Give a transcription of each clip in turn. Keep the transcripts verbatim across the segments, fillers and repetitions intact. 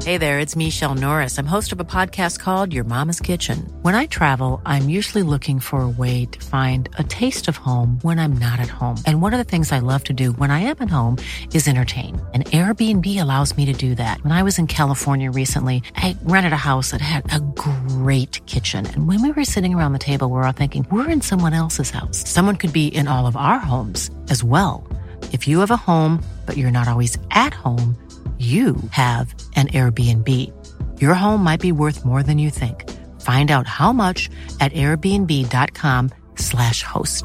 Hey there, it's Michelle Norris. I'm host of a podcast called Your Mama's Kitchen. When I travel, I'm usually looking for a way to find a taste of home when I'm not at home. And one of the things I love to do when I am at home is entertain. And Airbnb allows me to do that. When I was in California recently, I rented a house that had a great kitchen. And when we were sitting around the table, we were all thinking, we're in someone else's house. Someone could be in all of our homes as well. If you have a home, but you're not always at home, you have an Airbnb. Your home might be worth more than you think. Find out how much at airbnb.com slash host.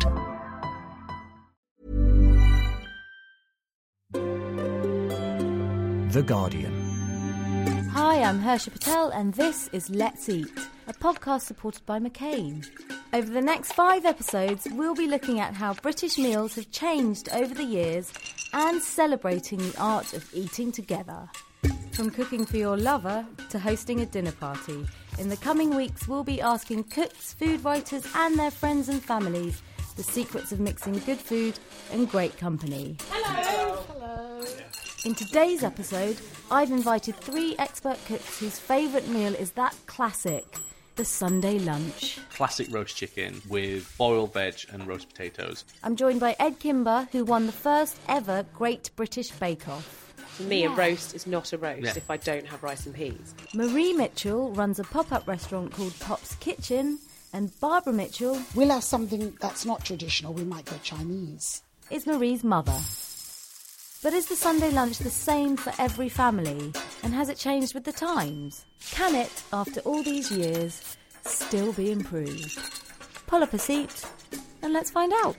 The Guardian. Hi, I'm Harsha Patel and this is Let's Eat, a podcast supported by McCain. Over the next five episodes, we'll be looking at how British meals have changed over the years and celebrating the art of eating together. From cooking for your lover to hosting a dinner party, in the coming weeks we'll be asking cooks, food writers and their friends and families the secrets of mixing good food and great company. Hello! Hello! In today's episode, I've invited three expert cooks whose favourite meal is that classic, the Sunday lunch. Classic roast chicken with boiled veg and roast potatoes. I'm joined by Ed Kimber, who won the first ever Great British Bake Off. For me, Yeah. a roast is not a roast Yeah. if I don't have rice and peas. Marie Mitchell runs a pop-up restaurant called Pop's Kitchen, and Barbara Mitchell We'll have something that's not traditional. We might go Chinese. is Marie's mother. But is the Sunday lunch the same for every family? And has it changed with the times? Can it, after all these years, still be improved? Pull up a seat and let's find out.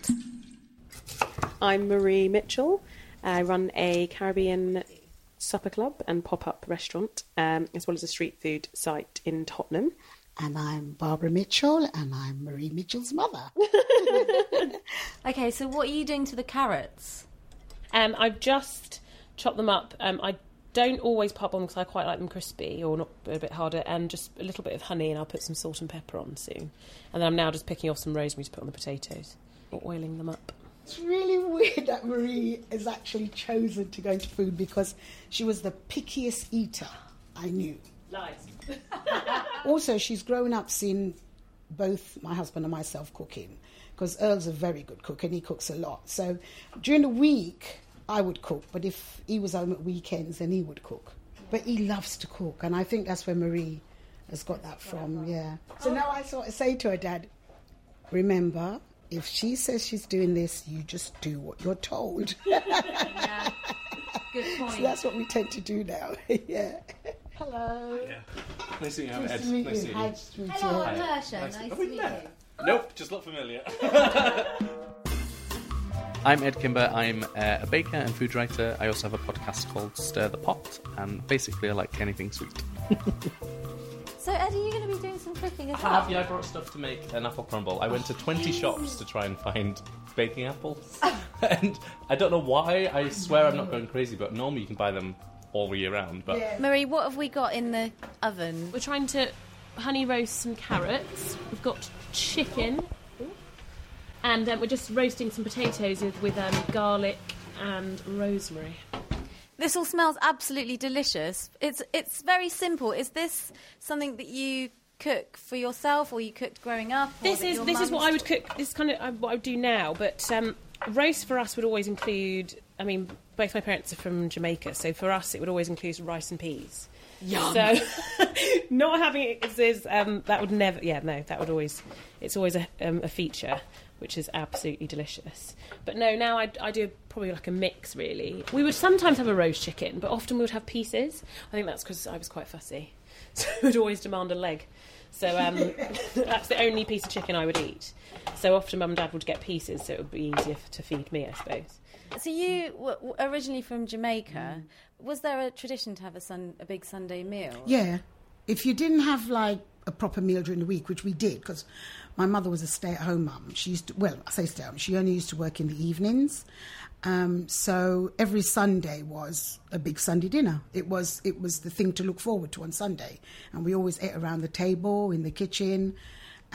I'm Marie Mitchell. I run a Caribbean supper club and pop-up restaurant, um, as well as a street food site in Tottenham. And I'm Barbara Mitchell, and I'm Marie Mitchell's mother. Okay, so what are you doing to the carrots? Um, I've just chopped them up. Um, I don't always pop them because I quite like them crispy or not a bit harder, and just a little bit of honey, and I'll put some salt and pepper on soon. And then I'm now just picking off some rosemary to put on the potatoes or oiling them up. It's really weird that Marie has actually chosen to go into food because she was the pickiest eater I knew. Lies. Also, she's grown up seeing both my husband and myself cooking, because Earl's a very good cook and he cooks a lot. So during the week, I would cook, but if he was home at weekends, then he would cook. But he loves to cook, and I think that's where Marie has got that from, yeah. So now I sort of say to her dad, remember, if she says she's doing this, you just do what you're told. Yeah, good point. So that's what we tend to do now, yeah. Hello. Yeah. Nice to meet you, Nice Ed. to meet Nice you. to Hi, meet you. to meet Hello, you. I'm Hi. Harsha. Nice to- Nice Have to we meet met? you. Nope, just look familiar. I'm Ed Kimber. I'm uh, a baker and food writer. I also have a podcast called Stir the Pot, and basically I like anything sweet. So, Ed, are you going to be doing some cooking as I well? have, yeah, I brought stuff to make an apple crumble. I went to twenty shops to try and find baking apples. And I don't know why, I swear I'm not going crazy, but normally you can buy them all year round. But Yeah. Marie, what have we got in the oven? We're trying to honey roast some carrots. We've got chicken. And um, we're just roasting some potatoes with, with um, garlic and rosemary. This all smells absolutely delicious. It's it's very simple. Is this something that you cook for yourself, or you cooked growing up? or This that is your this is what mum's- I would cook. This is kind of uh, what I would do now. But um, roast for us would always include. I mean, both my parents are from Jamaica, so for us it would always include rice and peas. Yum. So not having it is, is um, that would never. Yeah, no, that would always. It's always a, um, a feature, which is absolutely delicious. But no, now I, I do probably like a mix, really. We would sometimes have a roast chicken, but often we would have pieces. I think that's because I was quite fussy. So I would always demand a leg. So um, that's the only piece of chicken I would eat. So often Mum and Dad would get pieces, so it would be easier f- to feed me, I suppose. So you were originally from Jamaica. Was there a tradition to have a, sun, a big Sunday meal? Yeah. If you didn't have, like, a proper meal during the week, which we did, because my mother was a stay-at-home mum. She used to, well, I say stay-at-home, she only used to work in the evenings. Um, so every Sunday was a big Sunday dinner. It was it was the thing to look forward to on Sunday. And we always ate around the table, in the kitchen.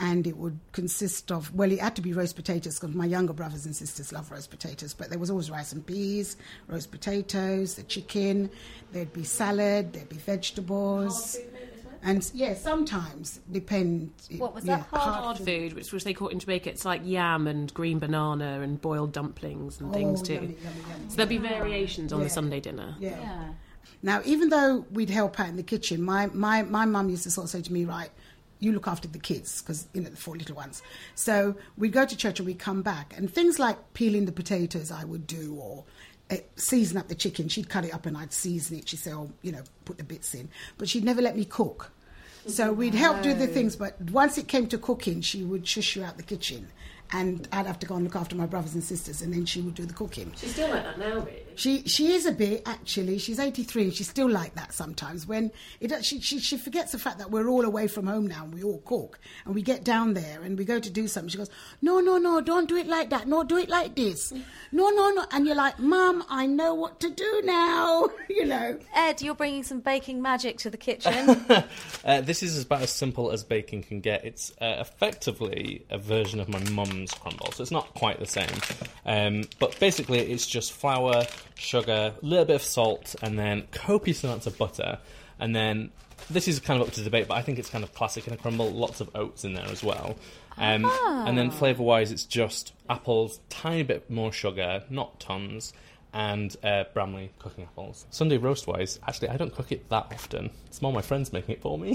and it would consist of, well, it had to be roast potatoes because my younger brothers and sisters love roast potatoes, but there was always rice and peas, roast potatoes, the chicken, there'd be salad, there'd be vegetables. And yeah, sometimes depend. What was yeah, that? Hard, Hard food, which, which they call it in Jamaica, it's like yam and green banana and boiled dumplings and things Oh, too. yummy, yummy, yummy. So there'll be variations on Yeah. the Sunday dinner. Yeah. Yeah. Now, even though we'd help out in the kitchen, my my my mum used to sort of say to me, right, you look after the kids because, you know, the four little ones. So we'd go to church and we'd come back. And things like peeling the potatoes I would do, or uh, season up the chicken. She'd cut it up and I'd season it. She'd say, oh, you know, put the bits in. But she'd never let me cook. So we'd help do the things, but once it came to cooking, she would shush you out the kitchen. And I'd have to go and look after my brothers and sisters, and then she would do the cooking. She's still like that now, really. She she is a bit, actually. She's eighty-three and she's still like that sometimes. When it she, she she forgets the fact that we're all away from home now and we all cook. And we get down there and we go to do something. She goes, no, no, no, don't do it like that. No, do it like this. No, no, no. And you're like, Mum, I know what to do now. You know. Ed, you're bringing some baking magic to the kitchen. Uh, this is about as simple as baking can get. It's uh, effectively a version of my mum's crumble, so it's not quite the same. Um, but basically, it's just flour, sugar, a little bit of salt, and then copious amounts of butter. And then, this is kind of up to debate, but I think it's kind of classic in a crumble, lots of oats in there as well. Um, And then flavour-wise, it's just apples, tiny bit more sugar, not tons, and uh, Bramley cooking apples. Sunday roast-wise, actually, I don't cook it that often. It's more my friends making it for me.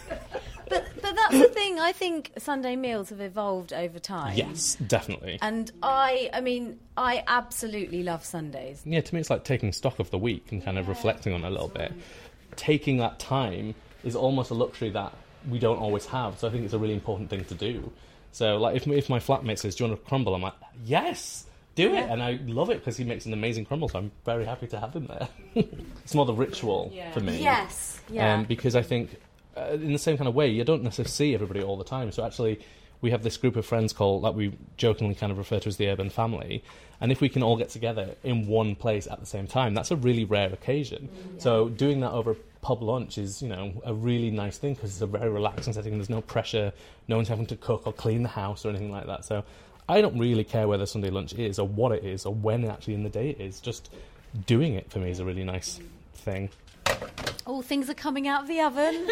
But but that's the thing. I think Sunday meals have evolved over time. Yes, definitely. And I, I mean, I absolutely love Sundays. Yeah, to me it's like taking stock of the week and kind of reflecting on it a little bit. Taking that time is almost a luxury that we don't always have, so I think it's a really important thing to do. So, like, if, if my flatmate says, do you want a crumble? I'm like, yes, do it. And I love it because he makes an amazing crumble, so I'm very happy to have him there. It's more the ritual Yeah. for me. Yes, yeah. Um, because I think, uh, in the same kind of way, you don't necessarily see everybody all the time. So actually, we have this group of friends called, that we jokingly kind of refer to as the urban family. And if we can all get together in one place at the same time, that's a really rare occasion. Mm, so doing that over a pub lunch is, you know, a really nice thing because it's a very relaxing setting. There's no pressure. No one's having to cook or clean the house or anything like that. So I don't really care whether Sunday lunch is or what it is or when actually in the day it is. Just doing it for me is a really nice thing. All things are coming out of the oven,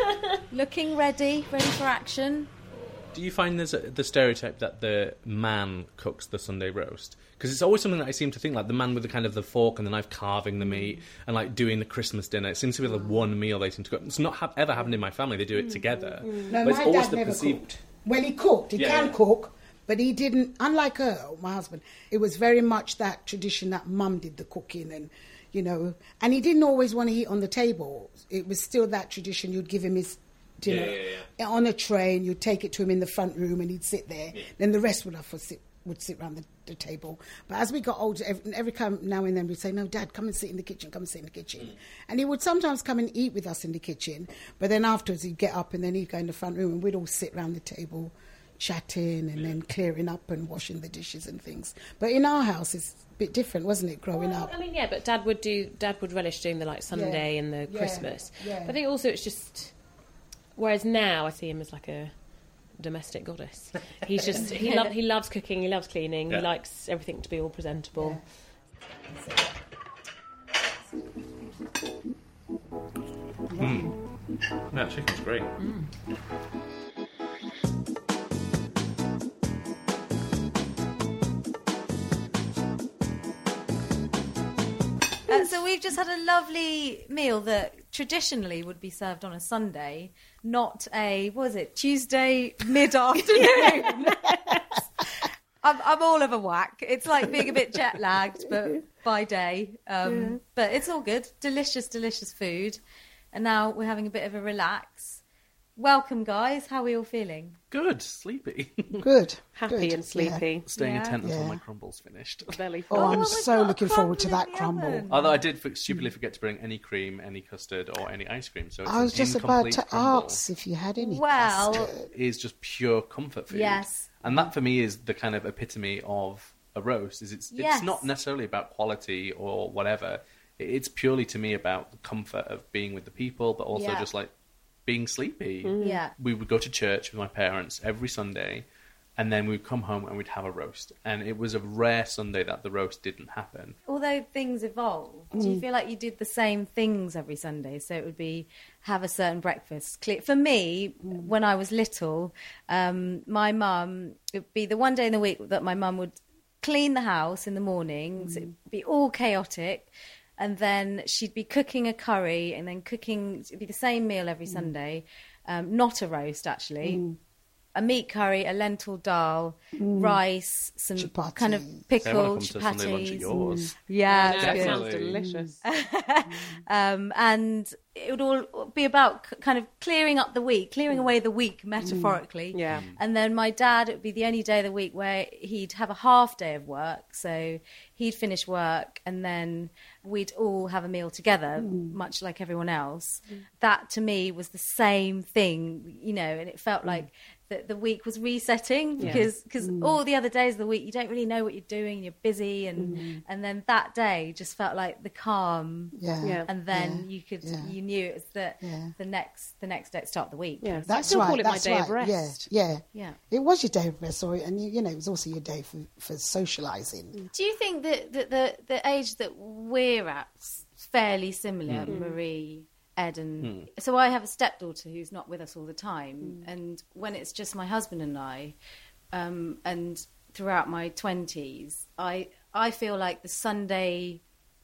looking ready, ready for action. Do you find there's a, the stereotype that the man cooks the Sunday roast? Because it's always something that I seem to think, like the man with the kind of the fork and the knife carving the meat and like doing the Christmas dinner. It seems to be the one meal they seem to cook. It's not ha- ever happened in my family. They do it together. No, But it's my always dad the never perceived- cooked. Well, he cooked. He Yeah, can yeah. cook, but he didn't. Unlike Earl, my husband, it was very much that tradition that Mum did the cooking, and you know, and he didn't always want to eat on the table. It was still that tradition. You'd give him his dinner Yeah, yeah, on a tray, and you'd take it to him in the front room, and he'd sit there. Yeah. Then the rest would have to sit would sit around the, the table. But as we got older, every, every time now and then we'd say, "No, Dad, come and sit in the kitchen. Come and sit in the kitchen." Mm. And he would sometimes come and eat with us in the kitchen. But then afterwards, he'd get up and then he'd go in the front room, and we'd all sit around the table, chatting and then clearing up and washing the dishes and things. But in our house, it's a bit different, wasn't it, growing Well, up? I mean, yeah, but Dad would do. Dad would relish doing the like Sunday Yeah. and the Yeah. Christmas. Yeah. But I think also it's just. Whereas now I see him as like a domestic goddess. He's just he lo- he loves cooking. He loves cleaning. Yeah. He likes everything to be all presentable. Yeah, chicken's great. Uh, so we've just had a lovely meal that traditionally would be served on a Sunday, not a, what was it, Tuesday mid-afternoon. I'm, I'm all of a whack. It's like being a bit jet-lagged, but by day. Um, yeah. But it's all good. Delicious, delicious food. And now we're having a bit of a relax. Welcome, guys. How are we all feeling? Good, sleepy. Good. Happy Good. and sleepy. Staying Yeah. attent until Yeah. my crumble's finished. Belly Oh, full. I'm we've so got a looking forward to crumble that in the crumble. oven. Although I did f- stupidly forget to bring any cream, any custard, or any ice cream. So it's I was an just about incomplete to crumble. ask if you had any. Well, custard. Is just pure comfort food. Yes. And that for me is the kind of epitome of a roast. Is it's Yes. it's not necessarily about quality or whatever. It's purely to me about the comfort of being with the people, but also Yeah. just like being sleepy. Yeah. We would go to church with my parents every Sunday, and then we'd come home and we'd have a roast. And it was a rare Sunday that the roast didn't happen. Although things evolved, do you feel like you did the same things every Sunday? So it would be have a certain breakfast. Cle- For me, when I was little, um, my mum, it would be the one day in the week that my mum would clean the house in the mornings. It'd be all chaotic. And then she'd be cooking a curry and then cooking, it'd be the same meal every Sunday. Um, not a roast, actually. A meat curry, a lentil dal, rice, some Chapati. kind of So I want pickled to come to Sunday lunch at chapatis. yours. Yeah, No, it's that good. sounds Definitely. delicious. um, and it would all be about c- kind of clearing up the week, clearing away the week metaphorically. Yeah. And then my dad, it would be the only day of the week where he'd have a half day of work. So he'd finish work and then we'd all have a meal together, much like everyone else. That to me was the same thing, you know, and it felt like that the week was resetting because because all the other days of the week you don't really know what you're doing, you're busy, and and then that day just felt like the calm. Yeah. Yeah. And then Yeah. you could Yeah. you knew it was the Yeah. the next the next day at the start of the week. Yeah. That's I still right. call it that's my day right. of rest. Yeah, yeah. Yeah. It was your day of rest, or, and you, you know, it was also your day for, for socialising. Do you think that, that the the age that we're at is fairly similar, Marie, Ed, and so I have a stepdaughter who's not with us all the time, and when it's just my husband and I, um, and throughout my twenties, I I feel like the Sunday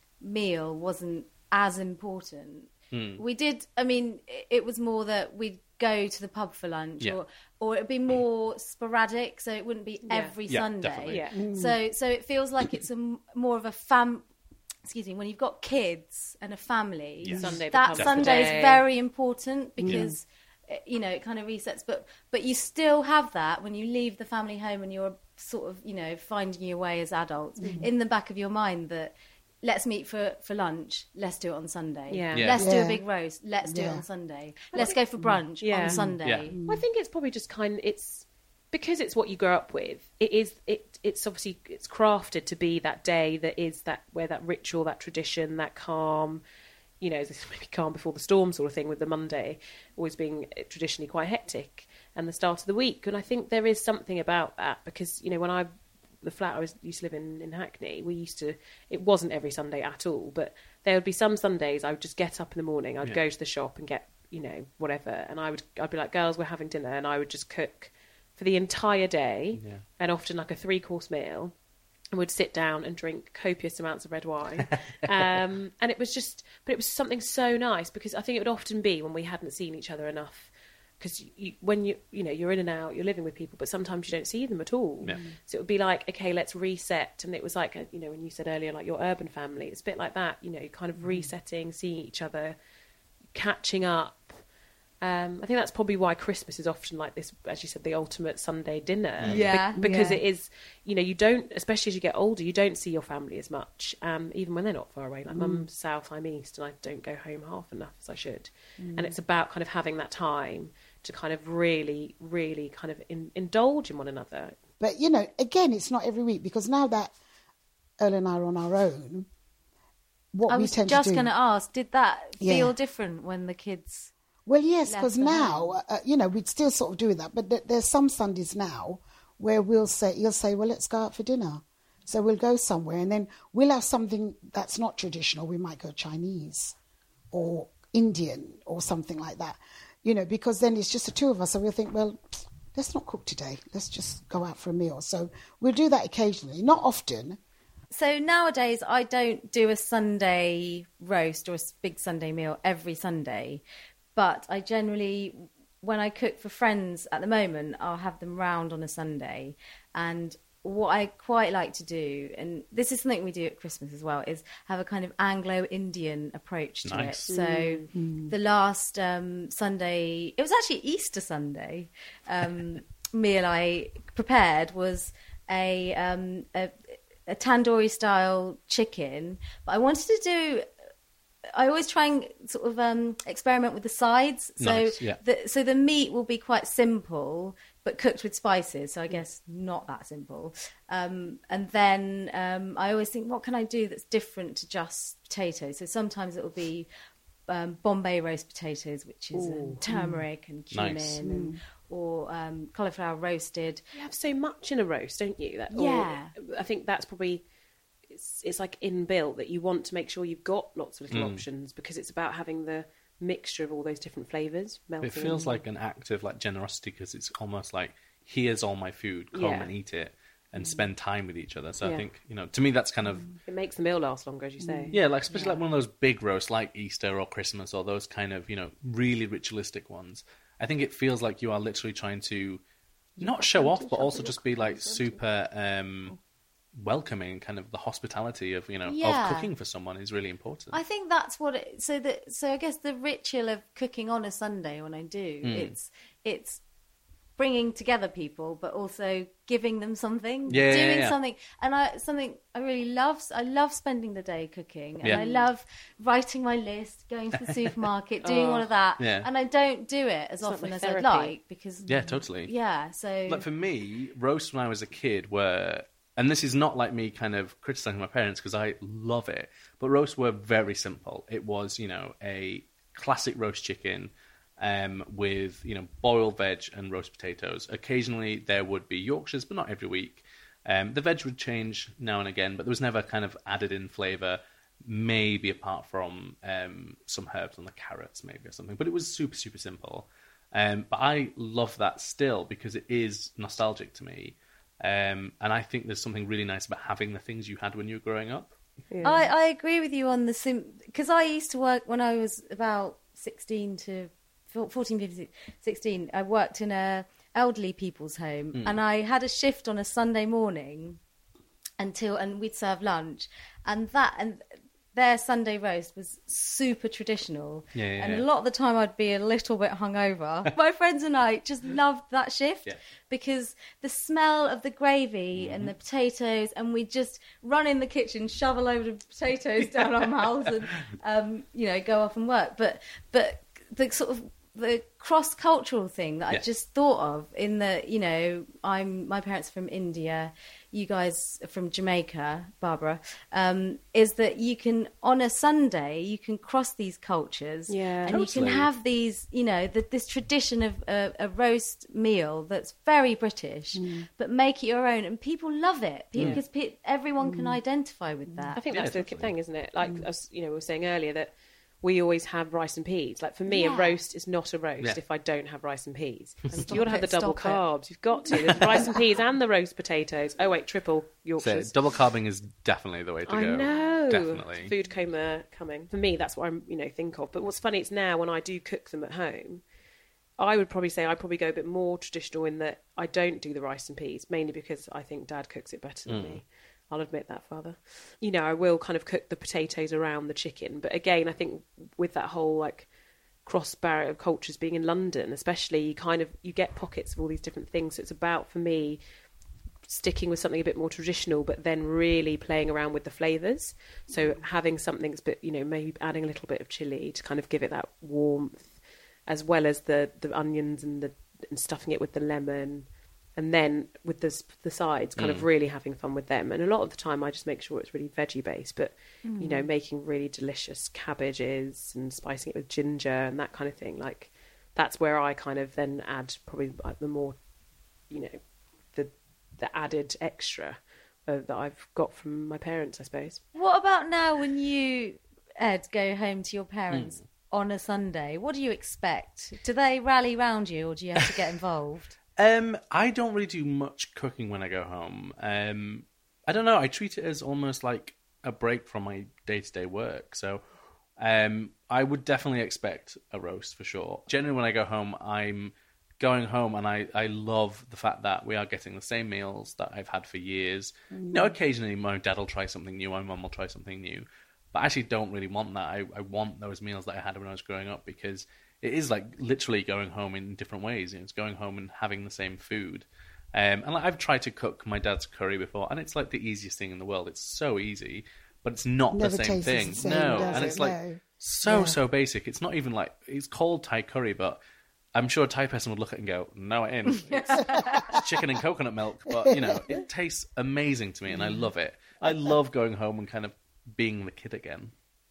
meal wasn't as important. We did. I mean, it, it was more that we'd go to the pub for lunch, Yeah. or or it'd be more sporadic, so it wouldn't be every Yeah, Sunday. definitely. Yeah. So so it feels like it's a m- more of a fam. Excuse me. When you've got kids and a family, Yes. Sunday that becomes the Sunday is day. very important because uh, you know it kind of resets. But but you still have that when you leave the family home and you're sort of you know finding your way as adults in the back of your mind that. Let's meet for, for lunch. Let's do it on Sunday. Yeah. Yeah. Let's do Yeah. a big roast. Let's do it Yeah. on Sunday. Let's go for brunch Yeah. on Sunday. Yeah. I think it's probably just kind of it's because it's what you grow up with. It is it it's obviously it's crafted to be that day that is that where that ritual, that tradition, that calm, you know, this maybe calm before the storm sort of thing with the Monday always being traditionally quite hectic and the start of the week. And I think there is something about that because you know when I the flat I was used to live in in Hackney, we used to it wasn't every Sunday at all, but there would be some Sundays I would just get up in the morning, I'd Yeah. go to the shop and get you know whatever, and I would I'd be like, girls, we're having dinner, and I would just cook for the entire day, Yeah. and often like a three course meal, and would sit down and drink copious amounts of red wine, um, and it was just, but it was something so nice because I think it would often be when we hadn't seen each other enough. Because you, when you you know you're in and out, you're living with people, but sometimes you don't see them at all. Yeah. So it would be like, okay, let's reset. And it was like, you know, when you said earlier, like your urban family, it's a bit like that. You know, kind of resetting, seeing each other, catching up. Um, I think that's probably why Christmas is often like this, as you said, the ultimate Sunday dinner. Yeah, Be- because yeah. it is, you know, you don't, especially as you get older, you don't see your family as much, um, even when they're not far away. Like mum's south, I'm east, and I don't go home half enough as I should. And it's about kind of having that time to kind of really, really kind of in, indulge in one another. But, you know, again, it's not every week because now that Earl and I are on our own, what I we was tend just to do... going to ask, did that feel Yeah. different when the kids... Well, yes, left because the now, uh, you know, we'd still sort of do that. But th- there's some Sundays now where we'll say, he'll say, well, let's go out for dinner. So we'll go somewhere and then we'll have something that's not traditional. We might go Chinese or Indian or something like that, you know, because then it's just the two of us. So we'll think, well, let's not cook today. Let's just go out for a meal. So we'll do that occasionally, not often. So nowadays, I don't do a Sunday roast or a s- big Sunday meal every Sunday, but I generally, when I cook for friends at the moment, I'll have them round on a Sunday. And what I quite like to do, and this is something we do at Christmas as well, is have a kind of Anglo-Indian approach to Nice. it. So the last um, Sunday, it was actually Easter Sunday, um, meal I prepared was a, um, a a tandoori style chicken, but I wanted to do. I always try and sort of um, experiment with the sides. So Nice, yeah. the so the meat will be quite simple, but cooked with spices. So I guess not that simple. Um, and then um, I always think, what can I do that's different to just potatoes? So sometimes it will be um, Bombay roast potatoes, which is um, turmeric and cumin, Nice. and, or um, cauliflower roasted. You have so much in a roast, don't you? That, or- Yeah. I think that's probably, it's, it's like inbuilt that you want to make sure you've got lots of little Mm. options, because it's about having the mixture of all those different flavours melting. It feels in. like an act of like generosity, because it's almost like, here's all my food, come Yeah. and eat it, and spend time with each other. So I Yeah. think, you know, to me that's kind of, It makes the meal last longer, as you say. yeah, like especially like one of those big roasts like Easter or Christmas or those kind of, you know, really ritualistic ones. I think it feels like you are literally trying to not show off, but also just be like super um, welcoming. Kind of the hospitality of, you know, Yeah. of cooking for someone is really important. I think that's what it, so that so I guess the ritual of cooking on a Sunday when I do Mm. it's it's bringing together people, but also giving them something, Yeah, yeah, doing yeah. something, and I something I really love. I love spending the day cooking, and Yeah. I love writing my list, going to the supermarket, doing Oh, all of that. yeah. And I don't do it as like often my as therapy. I'd like because Yeah, totally. yeah. So Like for me, roasts when I was a kid were, and this is not like me kind of criticizing my parents because I love it, but roasts were very simple. It was, you know, a classic roast chicken um, with, you know, boiled veg and roast potatoes. Occasionally there would be Yorkshires, but not every week. Um, the veg would change now and again, but there was never kind of added in flavour, maybe apart from um, some herbs on the carrots maybe or something. But it was super, super simple. Um, but I love that still because it is nostalgic to me. Um, and I think there's something really nice about having the things you had when you were growing up. Yeah. I, I agree with you on the sim because I used to work when I was about sixteen to fourteen, fifteen, sixteen. I worked in a elderly people's home, Mm. and I had a shift on a Sunday morning until, and we'd serve lunch, and that and their Sunday roast was super traditional. Yeah, yeah, and yeah. a lot of the time I'd be a little bit hungover. My friends and I just loved that shift Yeah. because the smell of the gravy Mm-hmm. and the potatoes, and we'd just run in the kitchen, shove a load of potatoes down our mouths, and um, you know, go off and work. But but the sort of the cross cultural thing that Yeah. I just thought of in the, you know, I'm my parents are from India, you guys are from Jamaica, Barbara, um, is that you can on a Sunday you can cross these cultures, Yeah. and you Totally. can have these, you know, the, this tradition of a, a roast meal that's very British, but make it your own, and people love it Yeah. because pe- everyone can identify with that. I think Yeah, that's the definitely. thing, isn't it? Like, as you know, we were saying earlier that we always have rice and peas. Like for me, Yeah. a roast is not a roast Yeah. if I don't have rice and peas. Stop You've got to have it, the double stop it. carbs. You've got to. There's rice and peas and the roast potatoes. Oh wait, triple So Yorkshires. double carbing is definitely the way to I go. know. Definitely. Food coma coming. For me, that's what I'm, you know, think of. But what's funny, it's now when I do cook them at home, I would probably say I probably go a bit more traditional in that I don't do the rice and peas, mainly because I think Dad cooks it better than Mm. me. I'll admit that, Father. You know, I will kind of cook the potatoes around the chicken. But again, I think with that whole like cross barrier of cultures being in London, especially, you kind of you get pockets of all these different things. So it's about, for me, sticking with something a bit more traditional, but then really playing around with the flavours. So having something that's, bit, you know, maybe adding a little bit of chili to kind of give it that warmth, as well as the, the onions and the and stuffing it with the lemon, and then with the s- the sides, kind of Mm. really having fun with them. And a lot of the time, I just make sure it's really veggie based, but you know, making really delicious cabbages and spicing it with ginger and that kind of thing. Like that's where I kind of then add probably like the more, you know, the the added extra uh, that I've got from my parents, I suppose. What about now when you, Ed, go home to your parents Hmm. on a Sunday? What do you expect? Do they rally round you, or do you have to get involved? Um, I don't really do much cooking when I go home. Um, I don't know. I treat it as almost like a break from my day-to-day work. So um, I would definitely expect a roast for sure. Generally, when I go home, I'm going home and I, I love the fact that we are getting the same meals that I've had for years. You know, occasionally my dad will try something new, my mum will try something new. But I actually don't really want that. I, I want those meals that I had when I was growing up because it is like literally going home in different ways. You know, it's going home and having the same food. Um, and like, I've tried to cook my dad's curry before, and it's like the easiest thing in the world. It's so easy, but it's not Never the same tastes thing. the same, no, does and it? it's like No. so Yeah. so basic. It's not even like it's called Thai curry, but I'm sure a Thai person would look at it and go, "No, it ain't. It's, it's chicken and coconut milk." But you know, it tastes amazing to me, and I love it. I love going home and kind of being the kid again.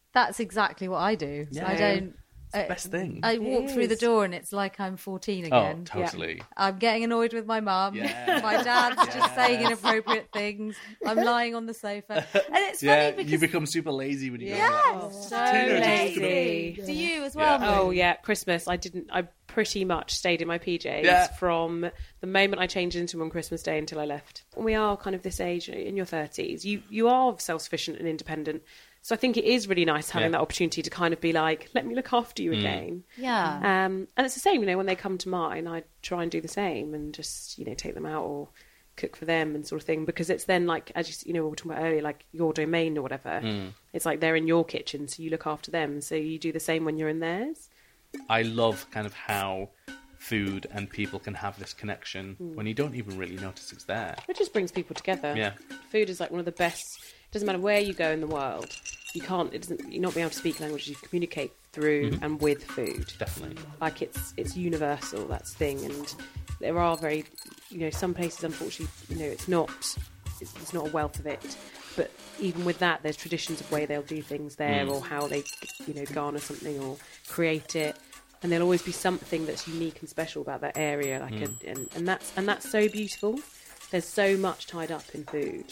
That's exactly what I do. Yeah. I don't. It's the best thing. I walk It through the is. door and it's like I'm fourteen Oh, again. totally. I'm getting annoyed with my mum. Yeah. My dad's just saying inappropriate things. I'm lying on the sofa. And it's Yeah, funny because... you become super lazy when you Yes, go like, so Teenagers. lazy. Do you as well? Yeah. Oh Marie? yeah, Christmas. I didn't. I pretty much stayed in my P Js Yeah. from the moment I changed into them on Christmas Day until I left. When we are kind of this age in your thirties, you you are self-sufficient and independent. So I think it is really nice having Yeah. that opportunity to kind of be like, let me look after you again. Yeah. Um, and it's the same, you know, when they come to mine, I try and do the same and just, you know, take them out or cook for them and sort of thing, because it's then like, as you, s- you know, we were talking about earlier, like your domain or whatever. It's like they're in your kitchen, so you look after them. So you do the same when you're in theirs. I love kind of how food and people can have this connection when you don't even really notice it's there. It just brings people together. Yeah. Food is like one of the best. It doesn't matter where you go in the world. You can't. It doesn't. You're not being able to speak languages. You communicate through and with food. Definitely. Like it's it's universal. That's the thing. And there are very, you know, some places unfortunately, you know, it's not. It's, it's not a wealth of it. But even with that, there's traditions of way they'll do things there, or how they, you know, garner something or create it. And there'll always be something that's unique and special about that area, like, a, and and that's and that's so beautiful. There's so much tied up in food.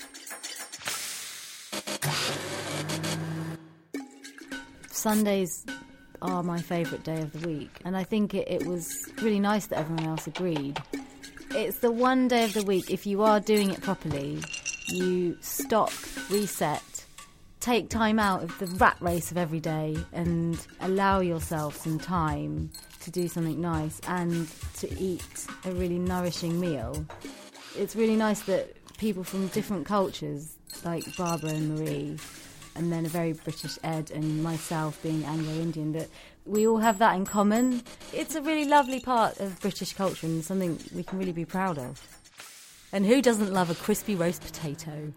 Sundays are my favourite day of the week, and I think it, it was really nice that everyone else agreed. It's the one day of the week, if you are doing it properly, you stop, reset, take time out of the rat race of every day and allow yourself some time to do something nice and to eat a really nourishing meal. It's really nice that people from different cultures, like Barbara and Marie, and then a very British Ed and myself being Anglo-Indian, that we all have that in common. It's a really lovely part of British culture and something we can really be proud of. And who doesn't love a crispy roast potato?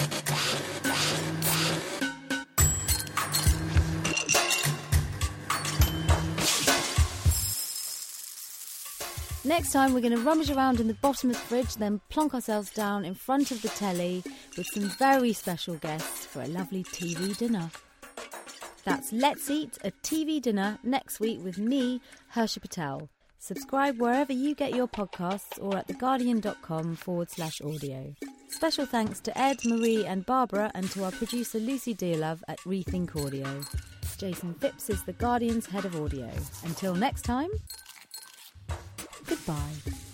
Next time we're going to rummage around in the bottom of the fridge, then plonk ourselves down in front of the telly with some very special guests for a lovely T V dinner. That's Let's Eat, a T V dinner, next week with me, Harsha Patel. Subscribe wherever you get your podcasts or at theguardian.com forward slash audio. Special thanks to Ed, Marie and Barbara, and to our producer Lucy Dearlove at Rethink Audio. Jason Phipps is The Guardian's head of audio. Until next time, goodbye.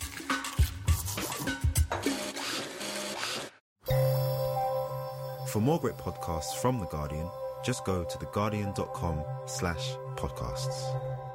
For more great podcasts from The Guardian, just go to theguardian.com slash podcasts.